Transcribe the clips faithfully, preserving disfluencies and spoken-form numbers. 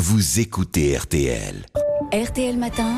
vous écoutez R T L. R T L Matin,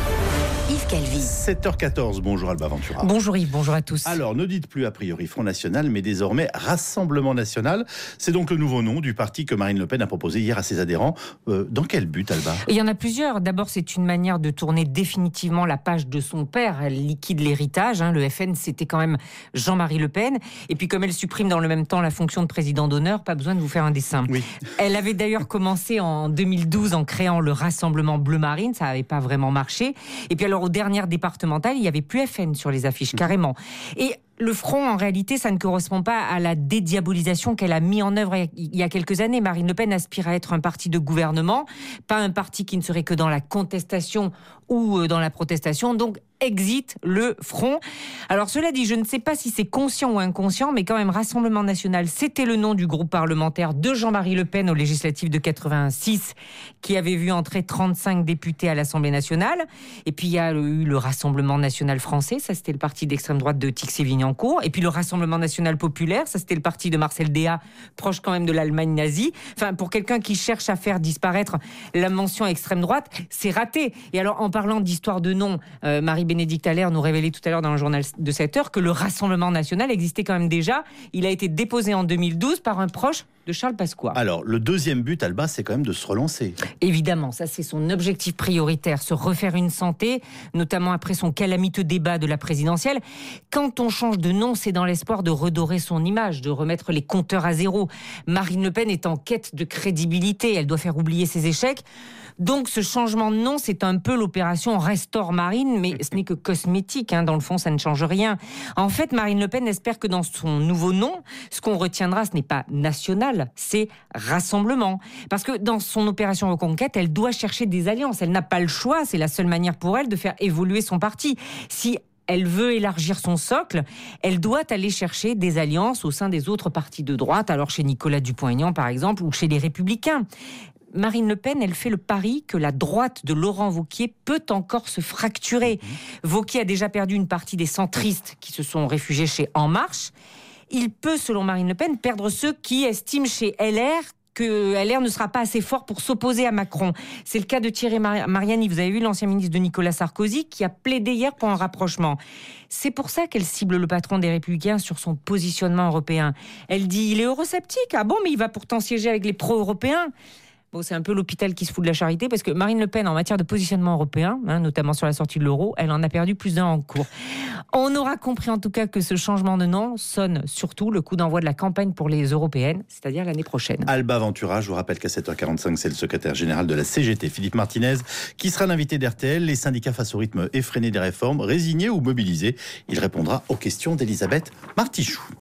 Yves Calvi. sept heures quatorze, bonjour Alba Ventura. Bonjour Yves, bonjour à tous. Alors, ne dites plus a priori Front National, mais désormais Rassemblement National. C'est donc le nouveau nom du parti que Marine Le Pen a proposé hier à ses adhérents. Euh, dans quel but, Alba ? Il y en a plusieurs. D'abord, c'est une manière de tourner définitivement la page de son père. Elle liquide l'héritage. Hein. Le F N, c'était quand même Jean-Marie Le Pen. Et puis, comme elle supprime dans le même temps la fonction de président d'honneur, pas besoin de vous faire un dessin. Oui. Elle avait d'ailleurs commencé en deux mille douze en créant le Rassemblement Bleu Marine. Ça n'avait pas vraiment marché. Et puis alors, aux dernières départementales, il n'y avait plus F N sur les affiches, carrément. Et le front, en réalité, ça ne correspond pas à la dédiabolisation qu'elle a mis en œuvre il y a quelques années. Marine Le Pen aspire à être un parti de gouvernement, pas un parti qui ne serait que dans la contestation ou dans la protestation. Donc, exit le front. Alors, cela dit, je ne sais pas si c'est conscient ou inconscient, mais quand même, Rassemblement National, c'était le nom du groupe parlementaire de Jean-Marie Le Pen aux législatives de quatre-vingt-six, qui avait vu entrer trente-cinq députés à l'Assemblée nationale. Et puis, il y a eu le Rassemblement National français, ça c'était le parti d'extrême droite de Tixier-Vignancourt. Et puis le Rassemblement National Populaire, ça c'était le parti de Marcel Déat, proche quand même de l'Allemagne nazie. Enfin, pour quelqu'un qui cherche à faire disparaître la mention extrême droite, c'est raté. Et alors, en parlant d'histoire de nom, euh, Marie-Bénédicte Allaire nous révélait tout à l'heure dans le journal de sept heures que le Rassemblement National existait quand même déjà. Il a été déposé en deux mille douze par un proche de Charles Pasqua. Alors, le deuxième but, Alba, c'est quand même de se relancer. Évidemment, ça c'est son objectif prioritaire, se refaire une santé, notamment après son calamiteux débat de la présidentielle. Quand on change de nom, c'est dans l'espoir de redorer son image, de remettre les compteurs à zéro. Marine Le Pen est en quête de crédibilité, elle doit faire oublier ses échecs. Donc ce changement de nom, c'est un peu l'opération Restore Marine, mais ce n'est que cosmétique, hein. Dans le fond, ça ne change rien. En fait, Marine Le Pen espère que dans son nouveau nom, ce qu'on retiendra, ce n'est pas national, c'est Rassemblement. Parce que dans son opération Reconquête, elle doit chercher des alliances. Elle n'a pas le choix, c'est la seule manière pour elle de faire évoluer son parti. Si elle veut élargir son socle, elle doit aller chercher des alliances au sein des autres partis de droite, alors chez Nicolas Dupont-Aignan par exemple, ou chez les Républicains. Marine Le Pen, elle fait le pari que la droite de Laurent Wauquiez peut encore se fracturer. Mmh. Wauquiez a déjà perdu une partie des centristes qui se sont réfugiés chez En Marche. Il peut, selon Marine Le Pen, perdre ceux qui estiment chez L R que L R ne sera pas assez fort pour s'opposer à Macron. C'est le cas de Thierry Mariani. Vous avez vu l'ancien ministre de Nicolas Sarkozy qui a plaidé hier pour un rapprochement. C'est pour ça qu'elle cible le patron des Républicains sur son positionnement européen. Elle dit, il est eurosceptique. Ah bon, mais il va pourtant siéger avec les pro-européens. Bon, c'est un peu l'hôpital qui se fout de la charité, parce que Marine Le Pen, en matière de positionnement européen, hein, notamment sur la sortie de l'euro, elle en a perdu plus d'un en cours. On aura compris en tout cas que ce changement de nom sonne surtout le coup d'envoi de la campagne pour les européennes, c'est-à-dire l'année prochaine. Alba Ventura, je vous rappelle qu'à sept heures quarante-cinq, c'est le secrétaire général de la C G T, Philippe Martinez, qui sera l'invité d'R T L. Les syndicats face au rythme effréné des réformes, résignés ou mobilisés. Il répondra aux questions d'Elisabeth Martichoux.